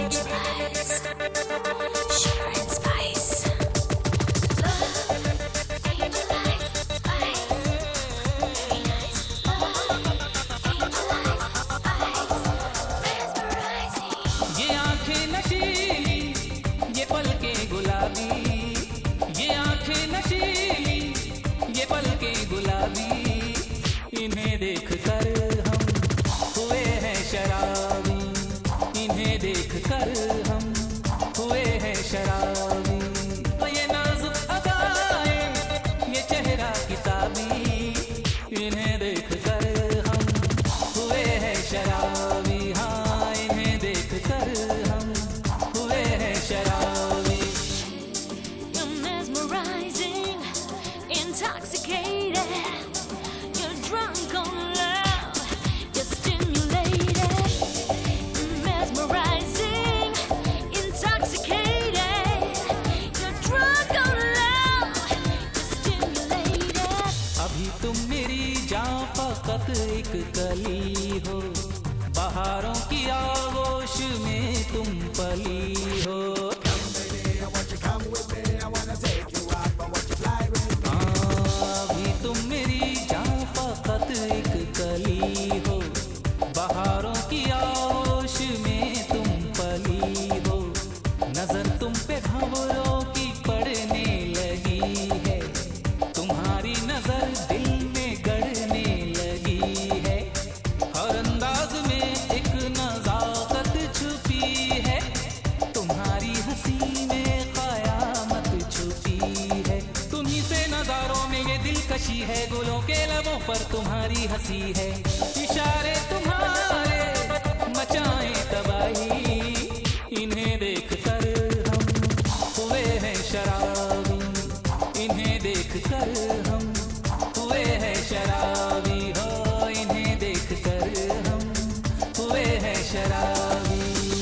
इन्हें देख कर हम हुए हैं शराबी, इन्हें देख कर हम हुए हैं शराबी। तो ये नाजुक अदाएं, ये चेहरा किताबी, इन्हें देख कर हम हुए हैं शराबी। हाँ, इन्हें देख कर हम हुए हैं शराबी। You're mesmerizing, intoxicated. Drunk on love, you're stimulated, mesmerizing, intoxicated. You're drunk on love, you're stimulated. अभी तुम मेरी जान फकत एक कली हो, बहारों की आगोश में तुम पली हो। अभी तुम मेरी एक कली हो, बहारों की आगोश में तुम पली हो। नजर तुम पे भंवरों की पड़ने लगी है, तुम्हारी नजर दिल में गड़ने लगी है। हर अंदाज में एक नजाकत छुपी है, तुम्हारी हंसी में कयामत छुपी है। तुम्हीं से नजारों में ये दिलकशी है, गुलों के लबों पर तुम्हारी हंसी है। इशारे तुम्हारे मचाएं तबाही, इन्हें देख कर हम हुए हैं शराबी, इन्हें देख कर हम हुए हैं शराबी। हो, इन्हें देख कर हम हुए हैं शराबी।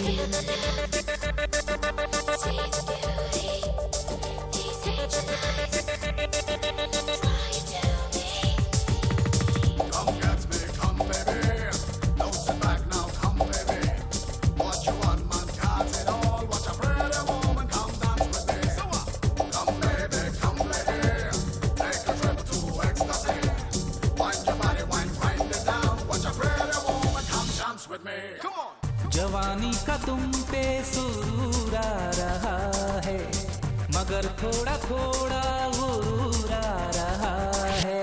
जवानी का तुम पे सुरूर आ रहा है, मगर थोड़ा थोड़ा गुरूर आ रहा है।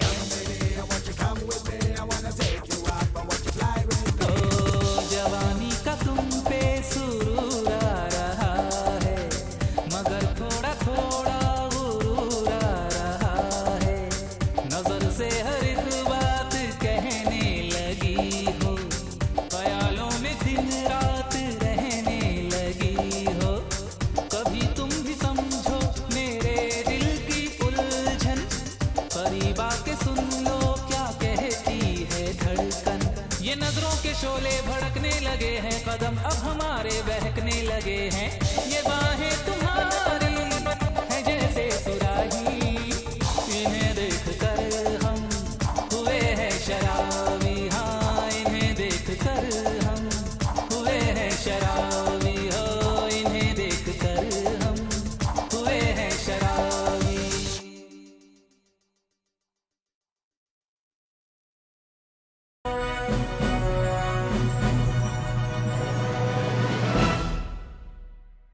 जवानी का तुम पे सुरूर आ रहा है, मगर थोड़ा थोड़ा गुरूर आ रहा है। नजर से हर एक बात कहने लगी हो, ख्यालों में दिन रात रहने लगी हो। कभी तुम भी समझो मेरे दिल की उलझन, करीब आके सुन लो क्या कहती है धड़कन। ये नजरों के शोले भड़कने लगे हैं, कदम अब हमारे बहकने लगे हैं। ये